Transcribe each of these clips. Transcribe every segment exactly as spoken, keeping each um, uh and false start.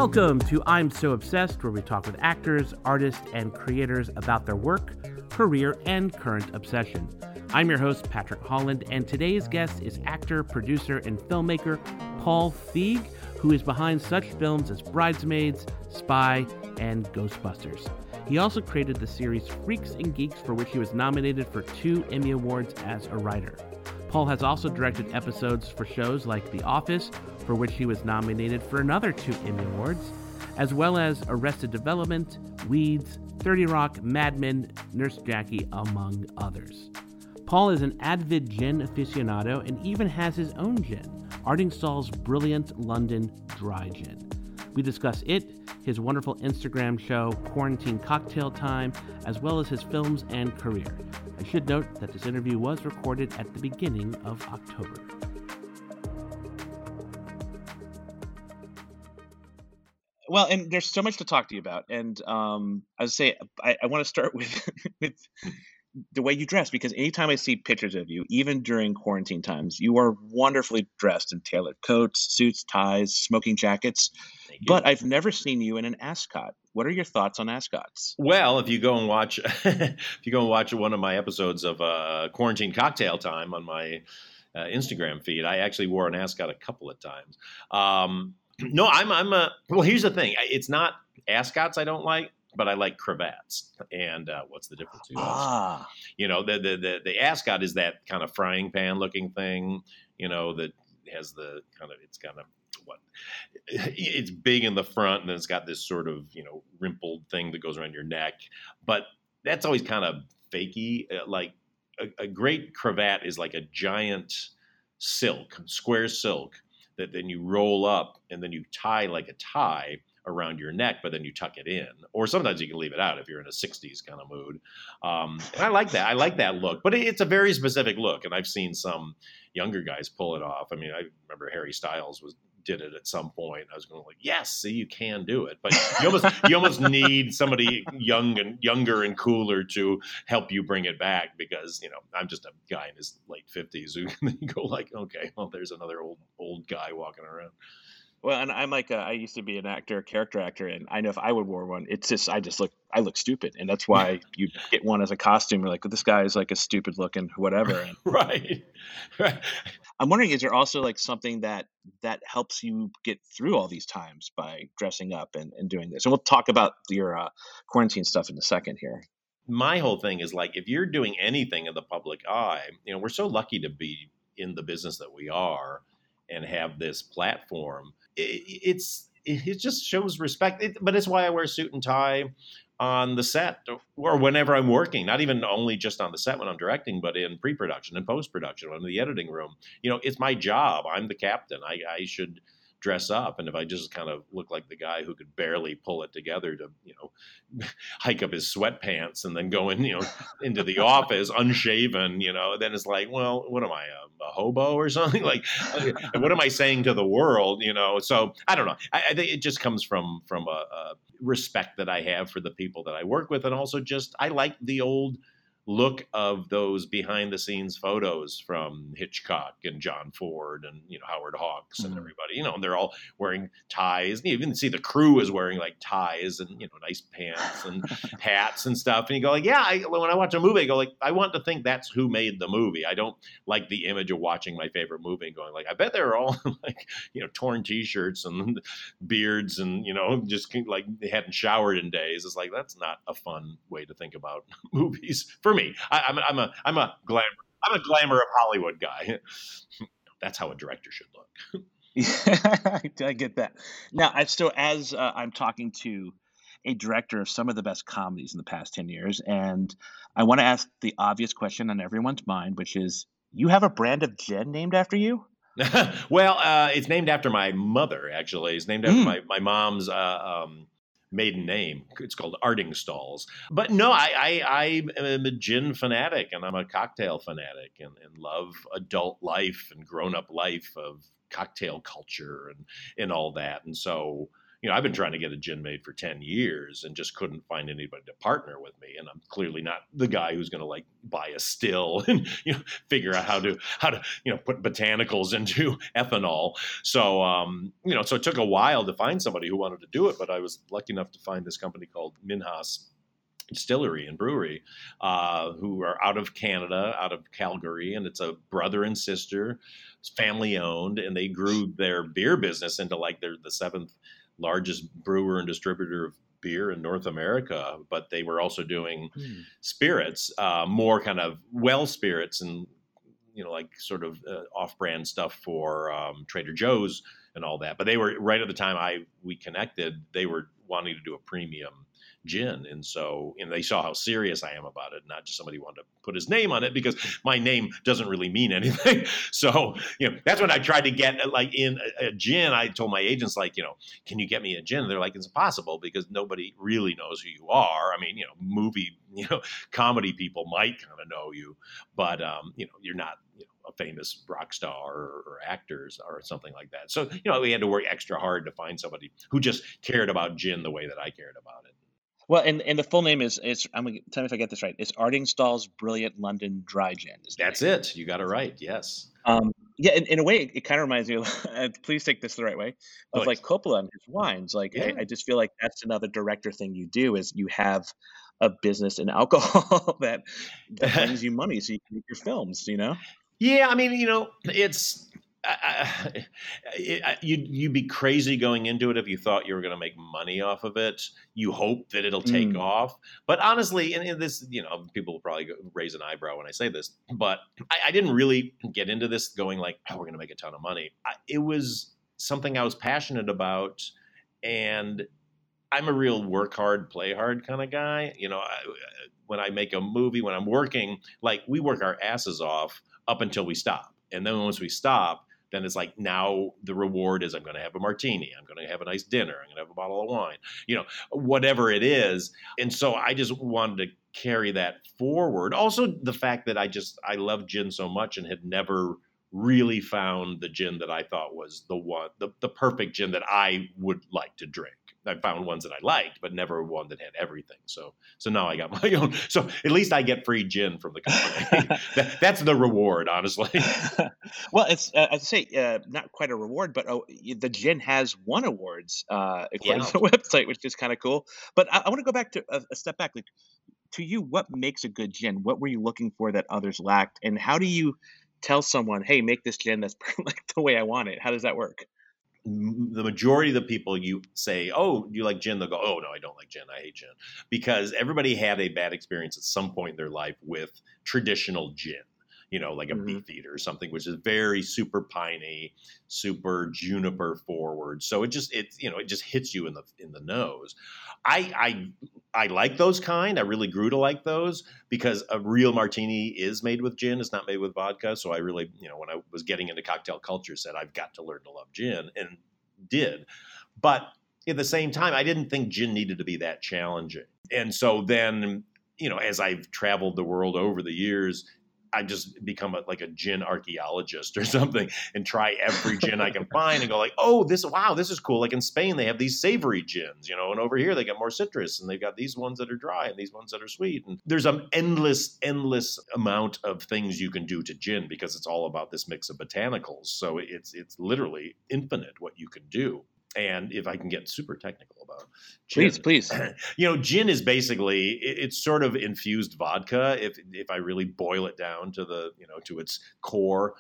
Welcome to I'm So Obsessed, where we talk with actors, artists, and creators about their work, career, and current obsession. I'm your host, Patrick Holland, and today's guest is actor, producer, and filmmaker Paul Feig, who is behind such films as Bridesmaids, Spy, and Ghostbusters. He also created the series Freaks and Geeks, for which he was nominated for two Emmy Awards as a writer. Paul has also directed episodes for shows like The Office, for which he was nominated for another two Emmy Awards, as well as Arrested Development, Weeds, thirty Rock, Mad Men, Nurse Jackie, among others. Paul is an avid gin aficionado and even has his own gin, Ardingstall's Brilliant London Dry Gin. We discuss it, his wonderful Instagram show, Quarantine Cocktail Time, as well as his films and career. I should note that this interview was recorded at the beginning of October. Well, and there's so much to talk to you about. And um, I would say I, I want to start with, with the way you dress, because anytime I see pictures of you, even during quarantine times, you are wonderfully dressed in tailored coats, suits, ties, smoking jackets. But I've never seen you in an ascot. What are your thoughts on ascots? Well, if you go and watch, if you go and watch one of my episodes of uh, Quarantine Cocktail Time on my uh, Instagram feed, I actually wore an ascot a couple of times. Um, no, I'm, I'm a. Well, here's the thing: it's not ascots I don't like, but I like cravats. And uh, what's the difference? Ah, you know, the, the the the ascot is that kind of frying pan looking thing. You know, that has the kind of it's kind of what it's big in the front, and then it's got this sort of, you know, rimpled thing that goes around your neck. But that's always kind of fakey. Like a, a great cravat is like a giant silk, square silk that then you roll up and then you tie like a tie around your neck, but then you tuck it in. Or sometimes you can leave it out if you're in a sixties kind of mood. Um, and I like that. I like that look. But it's a very specific look, and I've seen some younger guys pull it off. I mean, I remember Harry Styles was did it at some point. I was going like, yes, see, you can do it. But you almost you almost need somebody young and younger and cooler to help you bring it back, because, you know, I'm just a guy in his late fifties who you go like, okay, well, there's another old old guy walking around. well, and I'm like, a, I used to be an actor, character actor, and I know if I would wear one, it's just, I just look, I look stupid. And that's why you get one as a costume. You're like, well, this guy is like a stupid looking whatever. And Right. Right. I'm wondering, is there also like something that, that helps you get through all these times by dressing up and, and doing this? And we'll talk about your uh, quarantine stuff in a second here. My whole thing is like, if you're doing anything in the public eye, you know, we're so lucky to be in the business that we are and have this platform. It, it's it just shows respect. It, but it's why I wear a suit and tie on the set or whenever I'm working, not even only just on the set when I'm directing, but in pre-production and post-production, when I'm in the editing room. You know, it's my job. I'm the captain. I, I should dress up. And if I just kind of look like the guy who could barely pull it together to, you know, hike up his sweatpants and then go in, you know, into the office unshaven, you know, then it's like, well, what am I, a, a hobo or something? Like, what am I saying to the world, you know? So I don't know. I, I think it just comes from, from a, a respect that I have for the people that I work with. And also just, I like the old look of those behind the scenes photos from Hitchcock and John Ford and, you know, Howard Hawks and everybody, you know, and they're all wearing ties. You even see the crew is wearing like ties and, you know, nice pants and hats and stuff. And you go like, yeah, I, when I watch a movie, I go like, I want to think that's who made the movie. I don't like the image of watching my favorite movie and going like, I bet they're all like, you know, torn t-shirts and beards and, you know, just like they hadn't showered in days. It's like, that's not a fun way to think about movies for me. I, I'm, I'm a I'm a glamour I'm a glamour of Hollywood guy. That's how a director should look. Yeah, I get that. Now, I so as uh, I'm talking to a director of some of the best comedies in the past ten years, and I want to ask the obvious question on everyone's mind, which is, you have a brand of gin named after you? Well, uh, it's named after my mother, actually. It's named after Mm. my, my mom's uh, um, maiden name. It's called Ardingstall's. But no, I, I, I am a gin fanatic, and I'm a cocktail fanatic, and, and love adult life and grown-up life of cocktail culture and, and all that. And so, you know, I've been trying to get a gin made for ten years and just couldn't find anybody to partner with me. And I'm clearly not the guy who's going to like buy a still and, you know, figure out how to, how to, you know, put botanicals into ethanol. So, um, you know, so it took a while to find somebody who wanted to do it, but I was lucky enough to find this company called Minhas Distillery and Brewery, uh, who are out of Canada, out of Calgary, and it's a brother and sister, it's family owned, and they grew their beer business into like they're the seventh largest brewer and distributor of beer in North America. But they were also doing mm. spirits, uh, more kind of well spirits, and you know, like sort of uh, off-brand stuff for um, Trader Joe's and all that. But they were right at the time I we connected, they were wanting to do a premium gin. And so, and they saw how serious I am about it, not just somebody who wanted to put his name on it, because my name doesn't really mean anything. So, you know, that's when I tried to get like in a, a gin. I told my agents, like, you know, can you get me a gin? And they're like, it's impossible because nobody really knows who you are. I mean, you know, movie, you know, comedy people might kind of know you, but, um, you know, you're not, you know, a famous rock star or, or actors or something like that. So, you know, we had to work extra hard to find somebody who just cared about gin the way that I cared about it. Well, and, and the full name is, is I'm gonna, tell me if I get this right. It's Ardingstall's Brilliant London Dry Gin. That's name. It. You got it right. Yes. Um, yeah, in, in a way, it, it kind of reminds me of, please take this the right way, of like Coppola and his wines. Like, yeah. I, I just feel like that's another director thing you do is you have a business in alcohol that, that brings you money so you can make your films, you know? Yeah, I mean, you know, it's... I, I, you'd, you'd be crazy going into it if you thought you were going to make money off of it. You hope that it'll take mm. off. But honestly, and, and this, you know, people will probably raise an eyebrow when I say this, but I, I didn't really get into this going like, oh, we're going to make a ton of money. I, it was something I was passionate about. And I'm a real work hard, play hard kind of guy. You know, I, when I make a movie, when I'm working, like we work our asses off up until we stop. And then once we stop, then it's like now the reward is I'm going to have a martini. I'm going to have a nice dinner. I'm going to have a bottle of wine, you know, whatever it is. And so I just wanted to carry that forward. Also, the fact that I just I love gin so much and had never really found the gin that I thought was the one, the, the perfect gin that I would like to drink. I found ones that I liked, but never one that had everything. So, so now I got my own. So at least I get free gin from the company. that, that's the reward, honestly. Well, it's uh, as I say, uh, not quite a reward, but oh, the gin has won awards uh, according yeah. to the website, which is kind of cool. But I, I want to go back to a, a step back. Like, to you, what makes a good gin? What were you looking for that others lacked, and how do you tell someone, "Hey, make this gin that's like the way I want it"? How does that work? The majority of the people you say, oh, do you like gin? They'll go, oh, no, I don't like gin. I hate gin. Because everybody had a bad experience at some point in their life with traditional gin, you know, like a mm-hmm. Beefeater or something, which is very super piney, super juniper forward. So it just, it, you know, it just hits you in the, in the nose. I, I, I like those kind. I really grew to like those because a real martini is made with gin. It's not made with vodka. So I really, you know, when I was getting into cocktail culture, said I've got to learn to love gin, and did. But at the same time, I didn't think gin needed to be that challenging. And so then, you know, as I've traveled the world over the years, I just become a, like a gin archaeologist or something and try every gin I can find and go like, oh, this, wow, this is cool. Like in Spain, they have these savory gins, you know, and over here they got more citrus and they've got these ones that are dry and these ones that are sweet. And there's an endless, endless amount of things you can do to gin because it's all about this mix of botanicals. So it's, it's literally infinite what you can do. And if I can get super technical about gin, please, please, you know, gin is basically it, it's sort of infused vodka. If if I really boil it down to the you know to its core,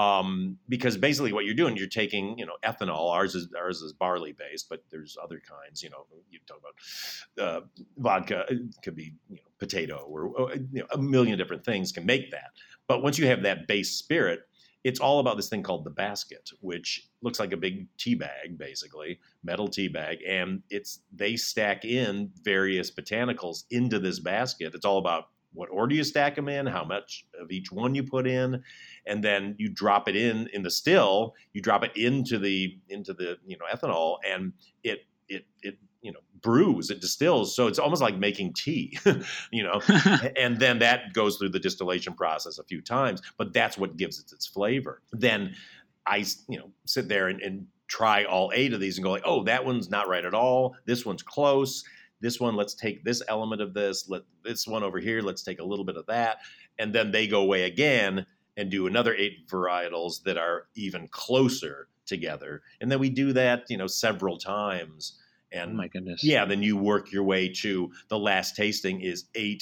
um, because basically what you're doing, you're taking you know ethanol. Ours is ours is barley based, but there's other kinds. You know, you talk about uh, vodka. It could be you know potato or you know, a million different things can make that. But once you have that base spirit, it's all about this thing called the basket, which looks like a big tea bag, basically, metal tea bag. And it's they stack in various botanicals into this basket. It's all about what order you stack them in, how much of each one you put in, and then you drop it in in the still. You drop it into the into the you know ethanol, and it it it you know brews, it distills. So it's almost like making tea, you know, and then that goes through the distillation process a few times, but that's what gives it its flavor. Then I, you know, sit there and, and try all eight of these and go like, oh, that one's not right at all. This one's close. This one, let's take this element of this. Let this one over here, let's take a little bit of that. And then they go away again and do another eight varietals that are even closer together. And then we do that, you know, several times. And oh my goodness. Yeah, then you work your way to the last tasting is eight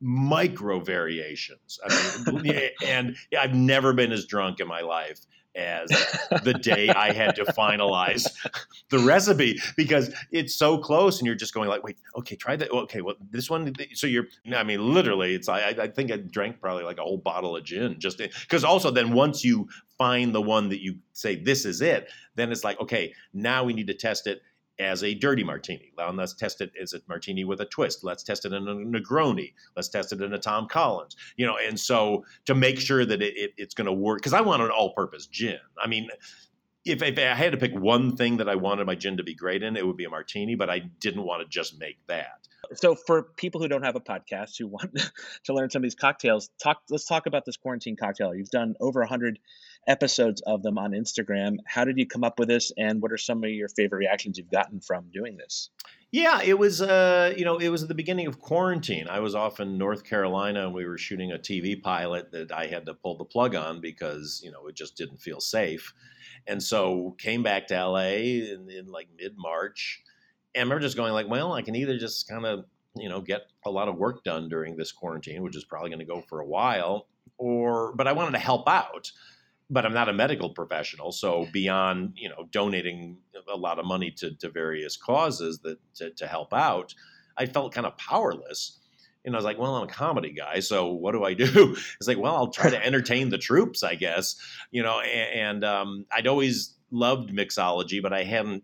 micro variations. I mean, and I've never been as drunk in my life as the day I had to finalize the recipe, because it's so close and you're just going like, wait, okay, try that. Okay, well, this one. So you're, I mean, literally, it's, I, I think I drank probably like a whole bottle of gin just because also then once you find the one that you say, this is it, then it's like, okay, now we need to test it as a dirty martini. Now let's test it as a martini with a twist. Let's test it in a Negroni. Let's test it in a Tom Collins. You know, and so to make sure that it, it, it's going to work, because I want an all-purpose gin. I mean, if, if I had to pick one thing that I wanted my gin to be great in, it would be a martini, but I didn't want to just make that. So for people who don't have a podcast, who want to learn some of these cocktails, talk. let's talk about this quarantine cocktail. You've done over one hundred episodes of them on Instagram. How did you come up with this, and what are some of your favorite reactions you've gotten from doing this? Yeah, it was, uh, you know, it was at the beginning of quarantine. I was off in North Carolina, and we were shooting a T V pilot that I had to pull the plug on because, you know, it just didn't feel safe. And so came back to L A in, in like mid-March. And I remember just going like, well, I can either just kind of, you know, get a lot of work done during this quarantine, which is probably going to go for a while, or, but I wanted to help out. But I'm not a medical professional, so beyond, you know, donating a lot of money to, to various causes that to, to help out, I felt kind of powerless. And I was like, well, I'm a comedy guy, so what do I do? It's like, well, I'll try to entertain the troops, I guess, you know. And, and um, I'd always loved mixology, but I hadn't,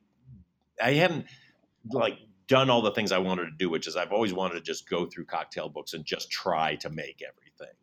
I hadn't like done all the things I wanted to do, which is I've always wanted to just go through cocktail books and just try to make everything.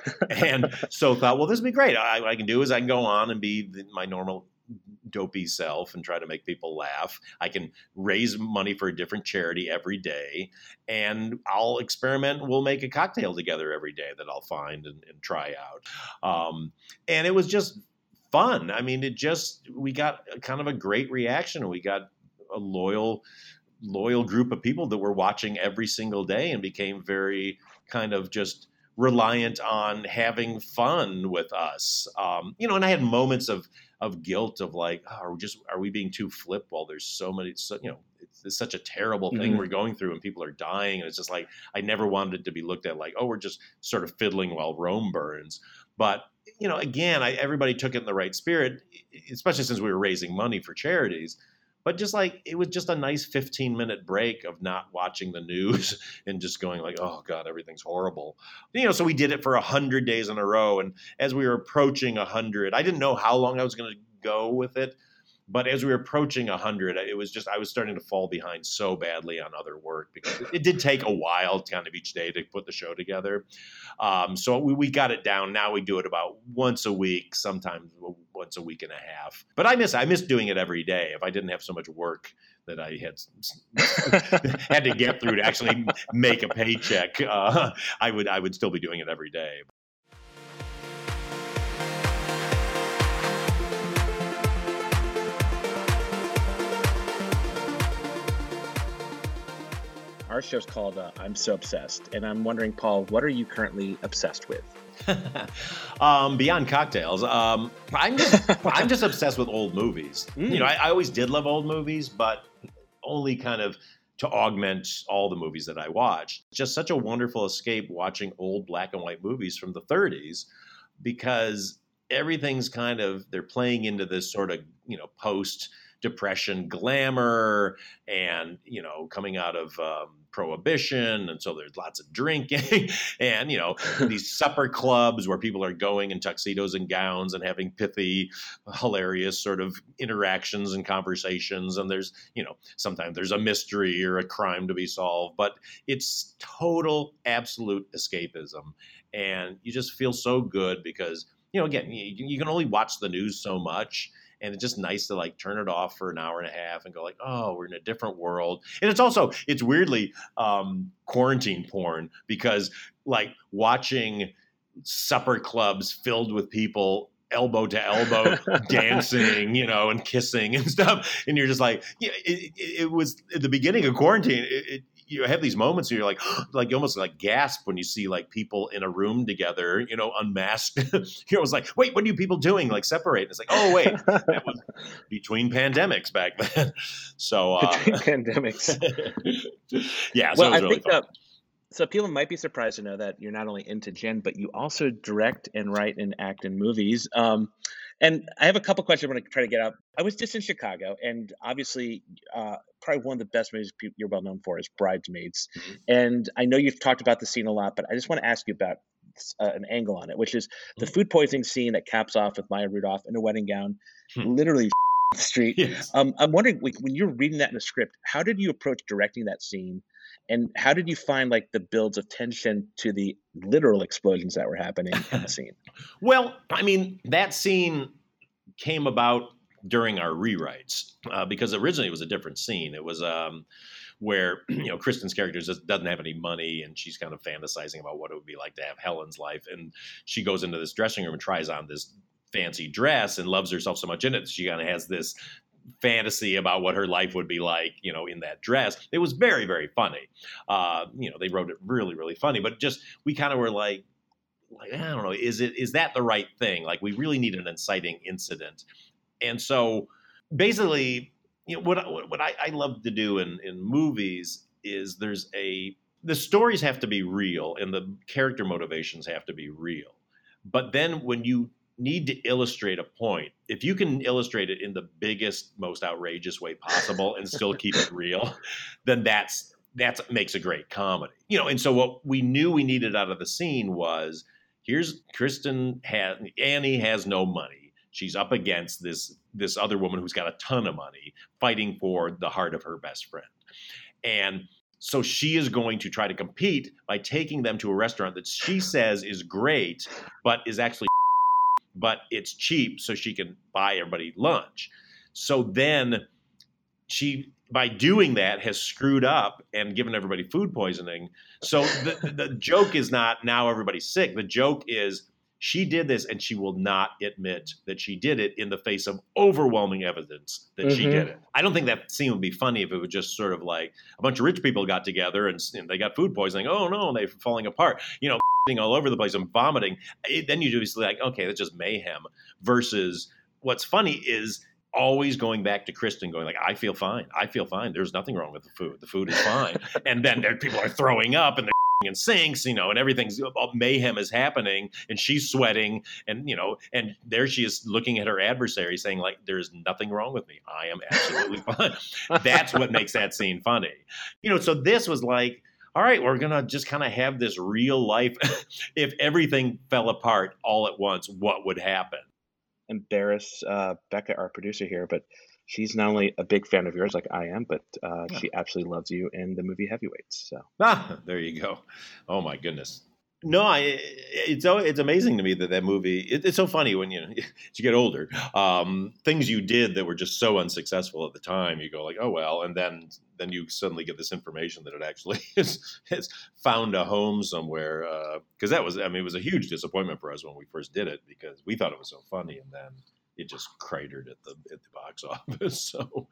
And so thought, well, this would be great. I, what I can do is I can go on and be my normal dopey self and try to make people laugh. I can raise money for a different charity every day, and I'll experiment. We'll make a cocktail together every day that I'll find and, and try out. Um, and it was just fun. I mean, it just, we got kind of a great reaction. We got a loyal, loyal group of people that were watching every single day and became very kind of just reliant on having fun with us. Um, you know, and I had moments of, of guilt of like, oh, are we just, are we being too flip while there's so many, so, you know, it's, it's such a terrible thing mm-hmm. we're going through and people are dying. And it's just like, I never wanted it to be looked at like, oh, we're just sort of fiddling while Rome burns. But, you know, again, I, everybody took it in the right spirit, especially since we were raising money for charities. But just like, it was just a nice fifteen minute break of not watching the news and just going like, oh God, everything's horrible. You know, so we did it for a hundred days in a row. And as we were approaching a hundred, I didn't know how long I was going to go with it. But as we were approaching a hundred, it was just, I was starting to fall behind so badly on other work because it, it did take a while kind of each day to put the show together. Um, so we, we got it down. Now we do it about once a week, sometimes once a week and a half. But I miss, I miss doing it every day. If I didn't have so much work that I had had to get through to actually make a paycheck, uh, I would, I would still be doing it every day. Our show's called uh, I'm So Obsessed, and I'm wondering, Paul, what are you currently obsessed with? um, beyond cocktails, um, I'm just I'm just obsessed with old movies. Mm. You know, I, I always did love old movies, but only kind of to augment all the movies that I watched. Just such a wonderful escape watching old black and white movies from the thirties, because everything's kind of, they're playing into this sort of, you know, post Depression glamour and, you know, coming out of um, Prohibition. And so there's lots of drinking and, you know, these supper clubs where people are going in tuxedos and gowns and having pithy, hilarious sort of interactions and conversations. And there's, you know, sometimes there's a mystery or a crime to be solved, but it's total, absolute escapism. And you just feel so good because, you know, again, you, you can only watch the news so much. And it's just nice to like turn it off for an hour and a half and go like, oh, we're in a different world. And it's also, it's weirdly um, quarantine porn because like watching supper clubs filled with people elbow to elbow dancing, you know, and kissing and stuff. And you're just like, yeah, it, it, it was at the beginning of quarantine. It, it, you have these moments where you're like, like you almost like gasp when you see like people in a room together, you know, unmasked. You're always like, wait, what are you people doing? Like separate. And it's like, oh, wait, that was between pandemics back then. So uh, between pandemics. yeah. So well, it was I really think fun. that, so people might be surprised to know that you're not only into Jen, but you also direct and write and act in movies. Um, and I have a couple questions I'm going to try to get out. I was just in Chicago, and obviously, uh, probably one of the best movies you're well known for is Bridesmaids. Mm-hmm. And I know you've talked about the scene a lot, but I just want to ask you about uh, an angle on it, which is the mm-hmm. food poisoning scene that caps off with Maya Rudolph in a wedding gown, mm-hmm. literally the street. Yes. Um, I'm wondering, like, when you're reading that in a script, how did you approach directing that scene? And how did you find like the builds of tension to the literal explosions that were happening in the scene? Well, I mean, that scene came about during our rewrites uh, because originally it was a different scene. It was um, where, you know, Kristen's character just doesn't have any money and she's kind of fantasizing about what it would be like to have Helen's life. And she goes into this dressing room and tries on this fancy dress and loves herself so much in it. She kind of has this fantasy about what her life would be like, you know, in that dress. It was very, very funny. Uh, you know, they wrote it really, really funny, but just, we kind of were like, like, I don't know, is it, is that the right thing? Like, we really need an inciting incident. And so basically, you know, what, what, what I, I love to do in, in movies is there's a, the stories have to be real and the character motivations have to be real. But then when you need to illustrate a point, if you can illustrate it in the biggest, most outrageous way possible and still keep it real, then that's that's makes a great comedy. You know, and so what we knew we needed out of the scene was, here's Kristen has Annie has no money. She's up against this this other woman who's got a ton of money, fighting for the heart of her best friend. And so she is going to try to compete by taking them to a restaurant that she says is great, but is actually but it's cheap, so she can buy everybody lunch. So then she, by doing that, has screwed up and given everybody food poisoning. So the, the joke is not now everybody's sick. The joke is she did this and she will not admit that she did it in the face of overwhelming evidence that mm-hmm. she did it. I don't think that scene would be funny if it was just sort of like a bunch of rich people got together and, and they got food poisoning. Oh, no, they're falling apart. You know, all over the place and vomiting. It, then you just like, okay, that's just mayhem. Versus what's funny is always going back to Kristen going like, I feel fine. I feel fine. There's nothing wrong with the food. The food is fine. And then there, people are throwing up and they're in sinks, you know, and everything's mayhem is happening and she's sweating and, you know, and there she is looking at her adversary saying like, there's nothing wrong with me. I am absolutely fine. That's what makes that scene funny. You know, so this was like, all right, we're going to just kind of have this real life. If everything fell apart all at once, what would happen? Embarrass uh, Becca, our producer here, but she's not only a big fan of yours like I am, but uh, yeah. she absolutely loves you in the movie Heavyweights. So ah, there you go. Oh, my goodness. No, I, it's it's amazing to me that that movie, it, it's so funny when you, as you get older, um, things you did that were just so unsuccessful at the time, you go like, oh, well, and then then you suddenly get this information that it actually has, has found a home somewhere. Because uh, that was, I mean, it was a huge disappointment for us when we first did it because we thought it was so funny and then it just cratered at the at the box office. So,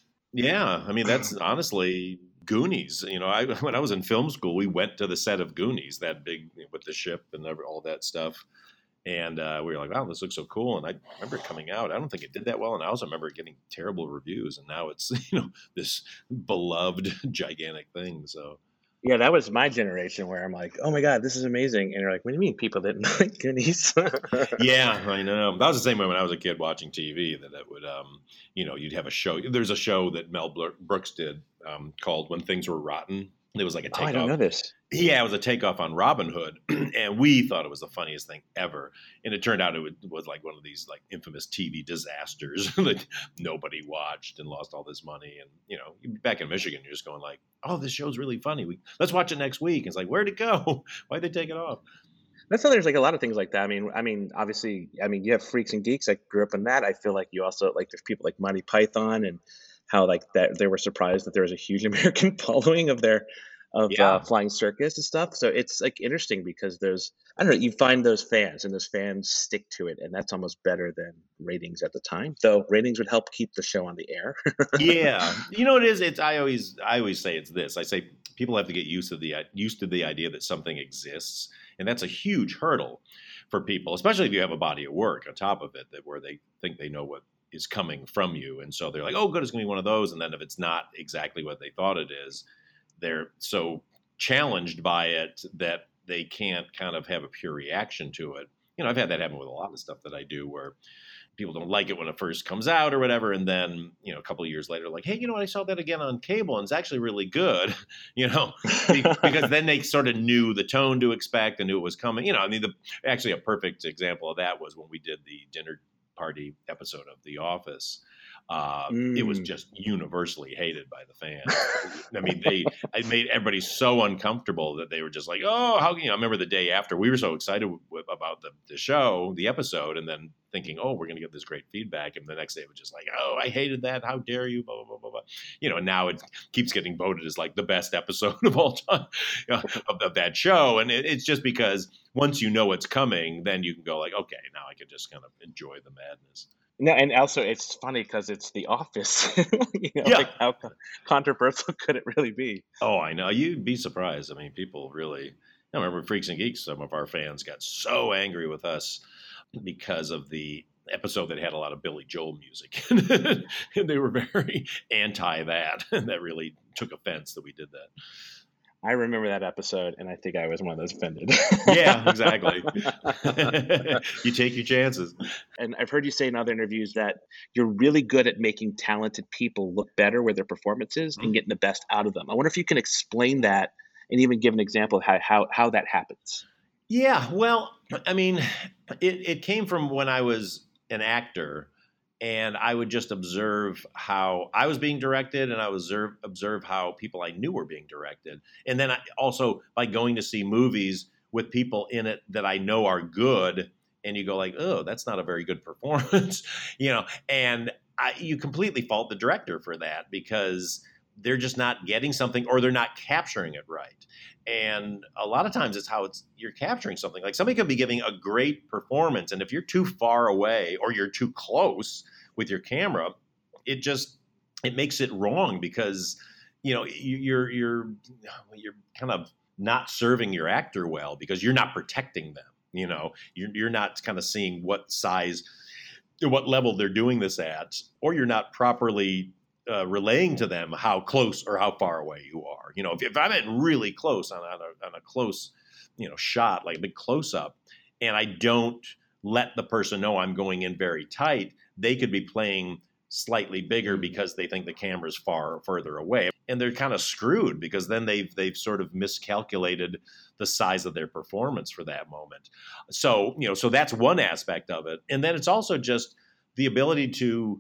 yeah, I mean, that's honestly Goonies. You know, I when I was in film school, we went to the set of Goonies, that big with the ship and all that stuff. And uh, we were like, wow, this looks so cool. And I remember it coming out. I don't think it did that well. And I also remember getting terrible reviews. And now it's, you know, this beloved, gigantic thing. So, yeah, that was my generation where I'm like, oh, my God, this is amazing. And you're like, what do you mean people didn't like Goonies? Yeah, I know. That was the same way when I was a kid watching T V, that it would, um, you know, you'd have a show. There's a show that Mel Brooks did um, called When Things Were Rotten. It was like a takeoff. Oh, I don't know this. Yeah, it was a takeoff on Robin Hood, and we thought it was the funniest thing ever. And it turned out it was like one of these like infamous T V disasters that nobody watched and lost all this money. And you know, back in Michigan, you're just going like, "Oh, this show's really funny. We let's watch it next week." And it's like, where'd it go? Why'd they take it off? That's why there's like a lot of things like that. I mean, I mean, obviously, I mean, you have Freaks and Geeks. I grew up in that. I feel like you also like there's people like Monty Python and how like that they were surprised that there was a huge American following of their of Yeah. uh, Flying Circus and stuff. So it's like interesting because there's, I don't know, you find those fans and those fans stick to it. And that's almost better than ratings at the time, though ratings would help keep the show on the air. Yeah. You know what it is? It's, I always, I always say it's this. I say people have to get used to the, used to the idea that something exists. And that's a huge hurdle for people, especially if you have a body of work on top of it that where they think they know what is coming from you. And so they're like, oh, good, it's going to be one of those. And then if it's not exactly what they thought it is, they're so challenged by it that they can't kind of have a pure reaction to it. You know, I've had that happen with a lot of stuff that I do where people don't like it when it first comes out or whatever. And then, you know, a couple of years later, like, hey, you know what? I saw that again on cable and it's actually really good, you know, because then they sort of knew the tone to expect and knew it was coming. You know, I mean, the, actually a perfect example of that was when we did the dinner party episode of The Office. Uh, Mm. It was just universally hated by the fans. I mean, they it made everybody so uncomfortable that they were just like, oh, how can you know, I remember the day after we were so excited w- about the, the show, the episode, and then thinking, oh, we're going to get this great feedback. And the next day it was just like, oh, I hated that. How dare you? Blah, blah, blah, blah, blah. You know, and now it keeps getting voted as like the best episode of all time you know, of, of that show. And it, it's just because once you know it's coming, then you can go like, okay, now I can just kind of enjoy the madness. No, and also it's funny because it's The Office. you know, Yeah. like how co- controversial could it really be? Oh, I know. You'd be surprised. I mean, people really. I remember Freaks and Geeks. Some of our fans got so angry with us because of the episode that had a lot of Billy Joel music, and they were very anti that. And that really took offense that we did that. I remember that episode, and I think I was one of those offended. Yeah, exactly. You take your chances. And I've heard you say in other interviews that you're really good at making talented people look better with their performances and getting the best out of them. I wonder if you can explain that and even give an example of how how, how that happens. Yeah, well, I mean, it, it came from when I was an actor. And I would just observe how I was being directed, and I would observe, observe how people I knew were being directed. And then I, also by going to see movies with people in it that I know are good, and you go like, oh, that's not a very good performance, you know, and I, you completely fault the director for that because they're just not getting something or they're not capturing it right. And a lot of times it's how it's you're capturing something. Like somebody could be giving a great performance, and if you're too far away or you're too close with your camera, it just it makes it wrong because you know you, you're you're you're kind of not serving your actor well because you're not protecting them. You know, you're you're not kind of seeing what size, what level they're doing this at, or you're not properly Uh, relaying to them how close or how far away you are. You know, if, if I'm in really close on, on, a, on a close, you know, shot, like a big close up, and I don't let the person know I'm going in very tight, they could be playing slightly bigger because they think the camera's far further away. And they're kind of screwed because then they've, they've sort of miscalculated the size of their performance for that moment. So, you know, so that's one aspect of it. And then it's also just the ability to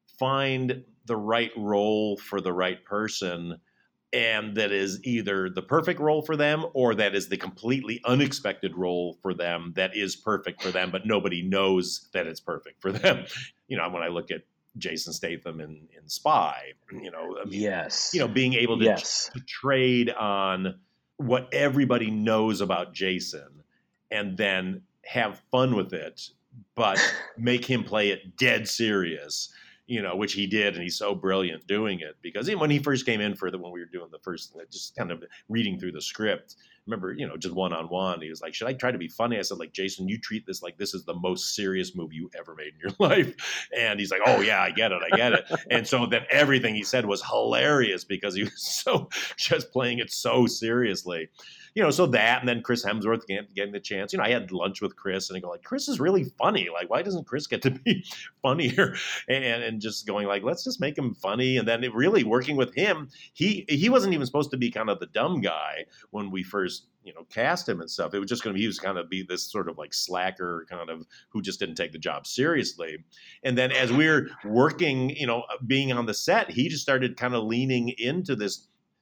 find the right role for the right person, and that is either the perfect role for them or that is the completely unexpected role for them that is perfect for them, but nobody knows that it's perfect for them. You know, when I look at Jason Statham in, in Spy, you know, I mean, Yes. you know, being able to, Yes. to trade on what everybody knows about Jason and then have fun with it, but make him play it dead serious. You know, which he did, and he's so brilliant doing it because when he first came in for the when we were doing the first, just kind of reading through the script, remember, you know, just one on one, he was like, "Should I try to be funny?" I said, "Like, Jason, you treat this like this is the most serious movie you ever made in your life," and he's like, "Oh yeah, I get it, I get it." And so then everything he said was hilarious because he was so just playing it so seriously. You know, so that, and then Chris Hemsworth getting, getting the chance. You know, I had lunch with Chris, and I go like, Chris is really funny. Like, why doesn't Chris get to be funnier? And and just going like, let's just make him funny. And then it really working with him, he he wasn't even supposed to be kind of the dumb guy when we first, you know, cast him and stuff. It was just going to be, he was kind of be this sort of like slacker kind of who just didn't take the job seriously. And then as we we're working, you know, being on the set, he just started kind of leaning into this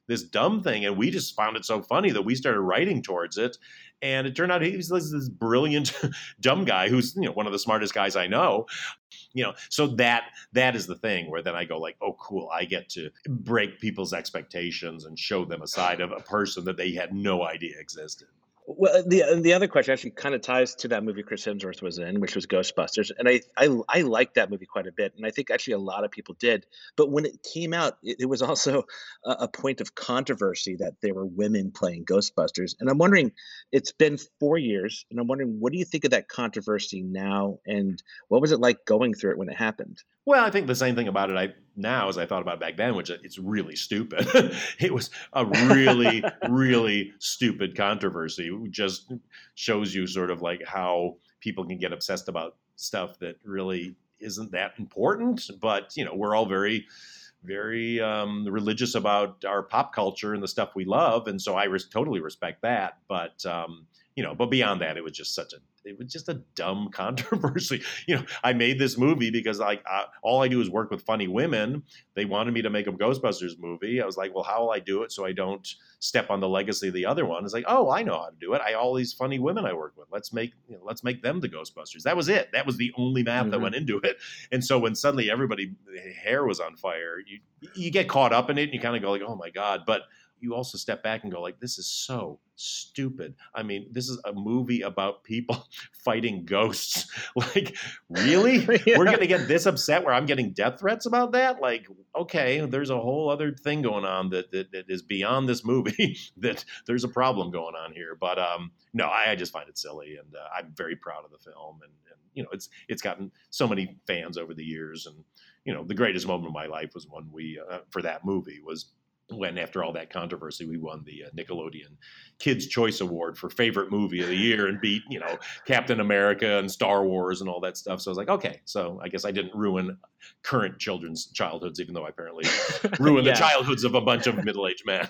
this dumb thing. And we just found it so funny that we started writing towards it. And it turned out he was this brilliant, dumb guy who's, you know, one of the smartest guys I know. You know, so that that is the thing where then I go like, oh, cool, I get to break people's expectations and show them a side of a person that they had no idea existed. Well, the the other question actually kind of ties to that movie Chris Hemsworth was in, which was Ghostbusters, and I I I liked that movie quite a bit, and I think actually a lot of people did. But when it came out, it, it was also a, a point of controversy that there were women playing Ghostbusters, and I'm wondering, it's been four years, and I'm wondering, what do you think of that controversy now, and what was it like going through it when it happened? Well, I think the same thing about it I, now as I thought about it back then, which it's really stupid. It was a really, really stupid controversy. It just shows you sort of like how people can get obsessed about stuff that really isn't that important. But, you know, we're all very, very um, religious about our pop culture and the stuff we love. And so I res- totally respect that. But, um, you know, but beyond that, it was just such a, it was just a dumb controversy. You know, I made this movie because like uh, all I do is work with funny women. They wanted me to make a Ghostbusters movie. I was like, well, how will I do it so I don't step on the legacy of the other one? It's like, oh, I know how to do it. I all these funny women I work with. Let's make, you know, let's make them the Ghostbusters. That was it. That was the only math mm-hmm. that went into it. And so when suddenly everybody hair was on fire, you you get caught up in it and you kind of go like, oh my God. But you also step back and go like, this is so stupid. I mean, this is a movie about people fighting ghosts. Like, really? Yeah. We're going to get this upset where I'm getting death threats about that? Like, okay, there's a whole other thing going on that that, that is beyond this movie, that there's a problem going on here. But um, no, I, I just find it silly. And uh, I'm very proud of the film. And, and, you know, it's it's gotten so many fans over the years. And, you know, the greatest moment of my life was when we, uh, for that movie, was when after all that controversy, we won the uh, Nickelodeon Kids' Choice Award for favorite movie of the year and beat, you know, Captain America and Star Wars and all that stuff. So I was like, okay, so I guess I didn't ruin current children's childhoods, even though I apparently ruined yeah. the childhoods of a bunch of middle-aged men.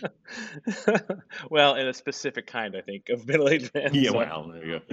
Well, in a specific kind, I think, of middle-aged men. Yeah, so. Well, there you go.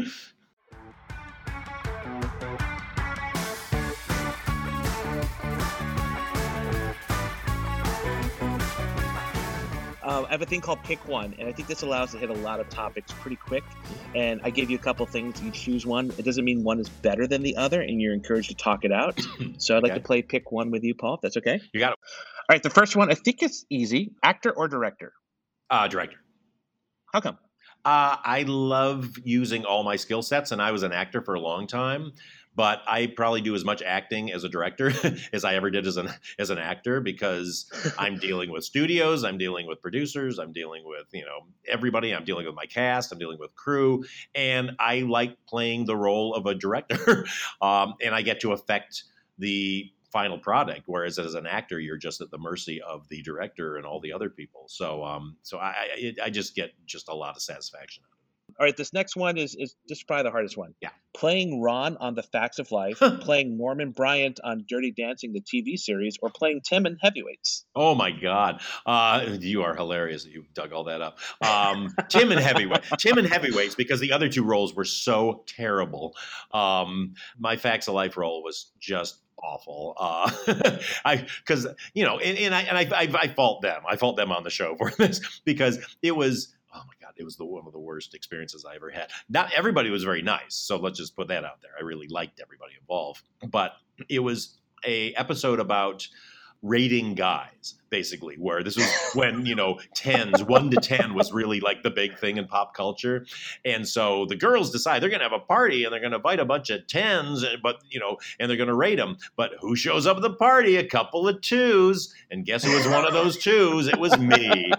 Uh, I have a thing called Pick One, and I think this allows to hit a lot of topics pretty quick. And I give you a couple things. You choose one. It doesn't mean one is better than the other, and you're encouraged to talk it out. So I'd like okay. to play Pick One with you, Paul, if that's okay. You got it. All right, the first one, I think it's easy. Actor or director? Uh, director. How come? Uh, I love using all my skill sets, and I was an actor for a long time. But I probably do as much acting as a director as I ever did as an as an actor, because I'm dealing with studios, I'm dealing with producers, I'm dealing with, you know, everybody. I'm dealing with my cast, I'm dealing with crew, and I like playing the role of a director, um, and I get to affect the final product. Whereas as an actor, you're just at the mercy of the director and all the other people. So, um, so I I, I just get just a lot of satisfaction out of it. All right, this next one is is just probably the hardest one. Yeah. Playing Ron on The Facts of Life, playing Norman Bryant on Dirty Dancing, the T V series, or playing Tim in Heavyweights. Oh, my God. Uh, you are hilarious that you dug all that up. Um, Tim in Heavyweights. Tim in Heavyweights, because the other two roles were so terrible. Um, my Facts of Life role was just awful. Uh, I, cause you know, and, and I, and I, I, I fault them. I fault them on the show for this, because it was, oh my God, it was the one of the worst experiences I ever had. Not everybody was very nice, so let's just put that out there. I really liked everybody involved, but it was a episode about rating guys, basically, where this was when, you know, tens, one to ten was really like the big thing in pop culture. And so the girls decide they're going to have a party and they're going to invite a bunch of tens, but, you know, and they're going to rate them. But who shows up at the party? A couple of twos. And guess who was one of those twos? It was me.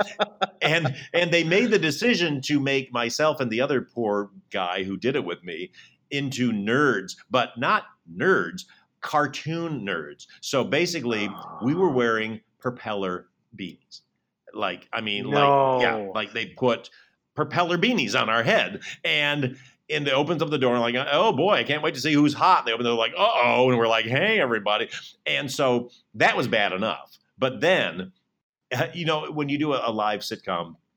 And, and they made the decision to make myself and the other poor guy who did it with me into nerds, but not nerds, cartoon nerds. So basically, we were wearing propeller beanies. Like, I mean, no. like, yeah, like they put propeller beanies on our head. And and it opens up the door and like, oh boy, I can't wait to see who's hot. And they open the door like, uh-oh. And we're like, hey, everybody. And so that was bad enough. But then, you know, when you do a, a live sitcom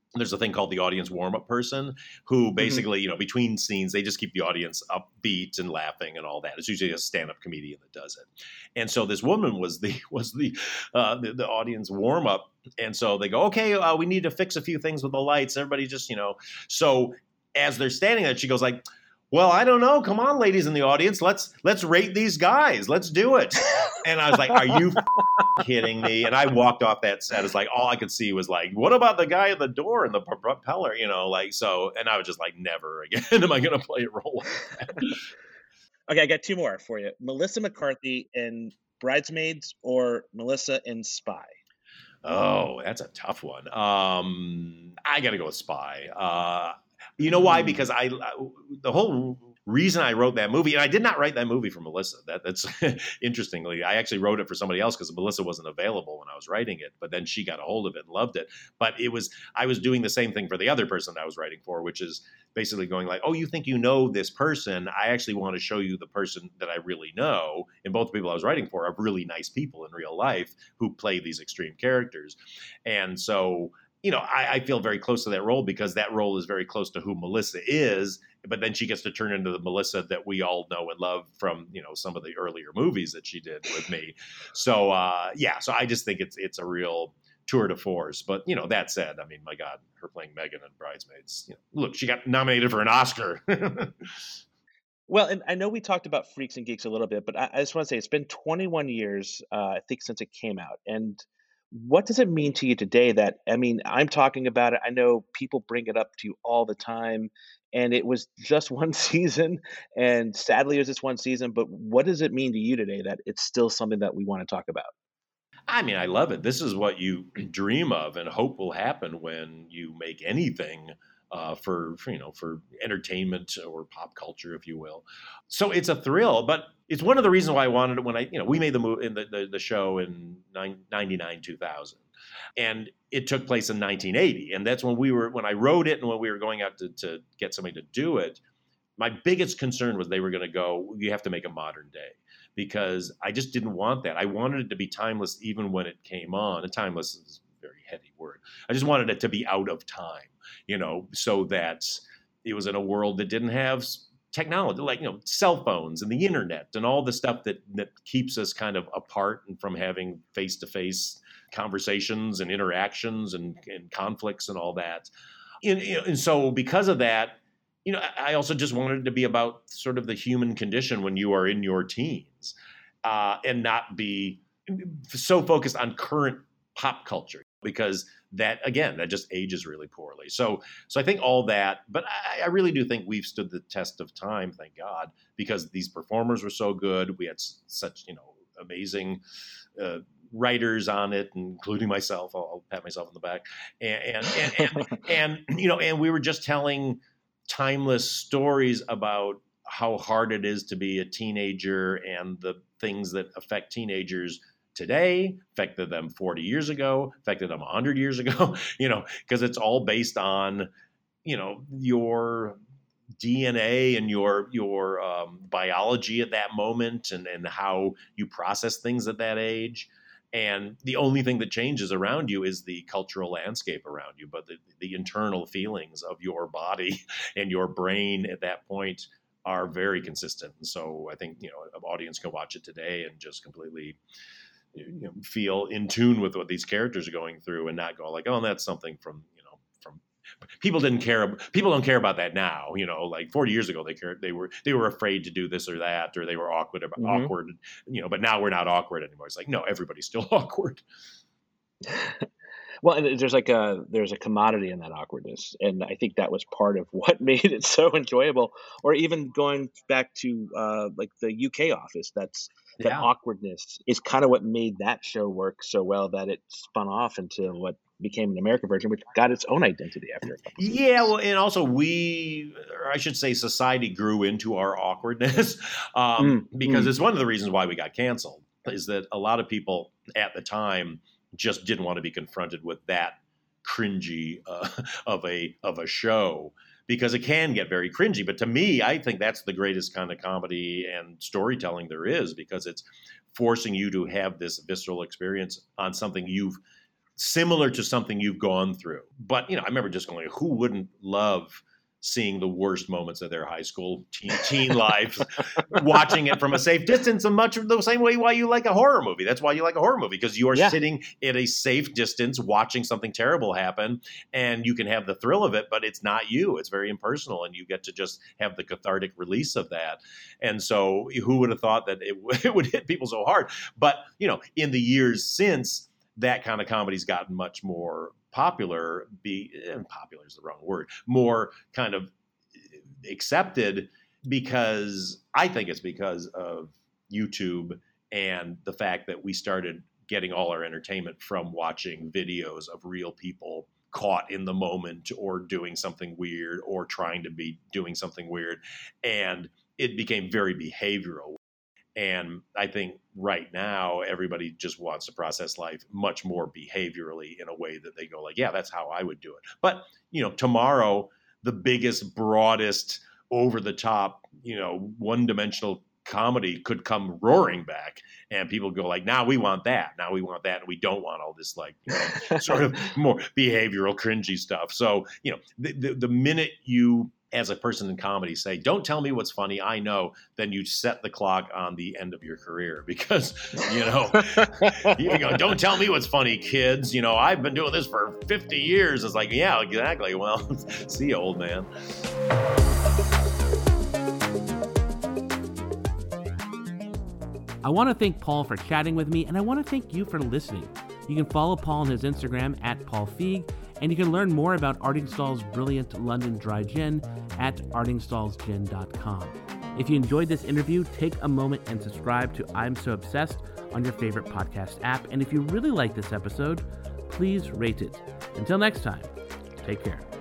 there's a thing called the audience warm-up person who basically, mm-hmm. you know, between scenes, they just keep the audience upbeat and laughing and all that. It's usually a stand-up comedian that does it. And so this woman was the was the uh, the, the audience warm-up. And so they go, okay, uh, we need to fix a few things with the lights. Everybody just, you know. So as they're standing there, she goes like, well, I don't know. Come on, ladies in the audience. Let's let's rate these guys. Let's do it. And I was like, are you kidding me? And I walked off that set. It's like all I could see was like, what about the guy at the door and the propeller? You know, like so. And I was just like, never again am I going to play a role like that. Okay, I got two more for you. Melissa McCarthy in Bridesmaids or Melissa in Spy? Oh, that's a tough one. Um, I got to go with Spy. Uh, You know why? Because I, the whole reason I wrote that movie, and I did not write that movie for Melissa. That that's interestingly, I actually wrote it for somebody else because Melissa wasn't available when I was writing it. But then she got a hold of it and loved it. But it was, I was doing the same thing for the other person I was writing for, which is basically going like, oh, you think you know this person? I actually want to show you the person that I really know. And both the people I was writing for are really nice people in real life who play these extreme characters. And so, you know, I, I feel very close to that role because that role is very close to who Melissa is. But then she gets to turn into the Melissa that we all know and love from, you know, some of the earlier movies that she did with me. So, uh, yeah, so I just think it's it's a real tour de force. But, you know, that said, I mean, my God, her playing Megan in Bridesmaids, you know, look, she got nominated for an Oscar. Well, and I know we talked about Freaks and Geeks a little bit, but I, I just want to say it's been twenty-one years, uh, I think, since it came out. And what does it mean to you today that, I mean, I'm talking about it. I know people bring it up to you all the time, and it was just one season, and sadly it was just one season, but what does it mean to you today that it's still something that we want to talk about? I mean, I love it. This is what you dream of and hope will happen when you make anything uh, for, for, you know, for entertainment or pop culture, if you will. So it's a thrill, but it's one of the reasons why I wanted it when I, you know, we made the movie in the, the, the show in ninety-nine, two thousand, and it took place in nineteen eighty. And that's when we were, when I wrote it and when we were going out to, to get somebody to do it, my biggest concern was they were going to go, you have to make a modern day, because I just didn't want that. I wanted it to be timeless even when it came on. And timeless is a very heavy word. I just wanted it to be out of time, you know, so that it was in a world that didn't have technology, like, you know, cell phones and the internet and all the stuff that, that keeps us kind of apart and from having face-to-face conversations and interactions and, and conflicts and all that. And, and so because of that, you know, I also just wanted it to be about sort of the human condition when you are in your teens, uh, and not be so focused on current pop culture, because that, again, that just ages really poorly. So, so I think all that, but I, I really do think we've stood the test of time, thank God, because these performers were so good. We had such, you know, amazing uh, writers on it, including myself. I'll, I'll pat myself on the back, and and and, and, and you know, and we were just telling timeless stories about how hard it is to be a teenager and the things that affect teenagers today, affected them forty years ago, affected them one hundred years ago, you know, because it's all based on, you know, your D N A and your your um, biology at that moment, and, and how you process things at that age. And the only thing that changes around you is the cultural landscape around you, but the, the internal feelings of your body and your brain at that point are very consistent. And so I think, you know, an audience can watch it today and just completely, you know, feel in tune with what these characters are going through and not go like, oh, that's something from, you know, from people didn't care. People don't care about that now. You know, like forty years ago, they cared. They were, they were afraid to do this or that, or they were awkward about mm-hmm. awkward, you know, but now we're not awkward anymore. It's like, no, everybody's still awkward. Well, and there's like a, there's a commodity in that awkwardness. And I think that was part of what made it so enjoyable. Or even going back to uh, like the U K Office, that's, that yeah. awkwardness is kind of what made that show work so well that it spun off into what became an American version, which got its own identity after a couple Yeah, well, and also we, or I should say society grew into our awkwardness, um, mm, because mm. it's one of the reasons why we got canceled, is that a lot of people at the time just didn't want to be confronted with that cringy uh, of a of a show, because it can get very cringy. But to me, I think that's the greatest kind of comedy and storytelling there is, because it's forcing you to have this visceral experience on something you've similar to something you've gone through. But, you know, I remember just going, who wouldn't love seeing the worst moments of their high school teen, teen lives, watching it from a safe distance, and much the same way why you like a horror movie. That's why you like a horror movie, because you are yeah. sitting at a safe distance watching something terrible happen, and you can have the thrill of it, but it's not you. It's very impersonal, and you get to just have the cathartic release of that. And so who would have thought that it, it would hit people so hard? But, you know, in the years since, that kind of comedy's gotten much more popular, be and popular is the wrong word, more kind of accepted, because I think it's because of YouTube and the fact that we started getting all our entertainment from watching videos of real people caught in the moment or doing something weird or trying to be doing something weird. And it became very behavioral. And I think right now, everybody just wants to process life much more behaviorally in a way that they go like, yeah, that's how I would do it. But, you know, tomorrow, the biggest, broadest, over the top, you know, one dimensional comedy could come roaring back, and people go like, now we want that. Now we want that. And we don't want all this, like, you know, sort of more behavioral, cringy stuff. So, you know, the, the, the minute you, as a person in comedy, say, don't tell me what's funny, I know, then you set the clock on the end of your career, because, you know, you go, don't tell me what's funny, kids. You know, I've been doing this for fifty years. It's like, yeah, exactly. Well, see you, old man. I want to thank Paul for chatting with me, and I want to thank you for listening. You can follow Paul on his Instagram at Paul Feig, and you can learn more about Ardingstall's brilliant London Dry Gin at ardingstall's gin dot com. If you enjoyed this interview, take a moment and subscribe to I'm So Obsessed on your favorite podcast app. And if you really like this episode, please rate it. Until next time, take care.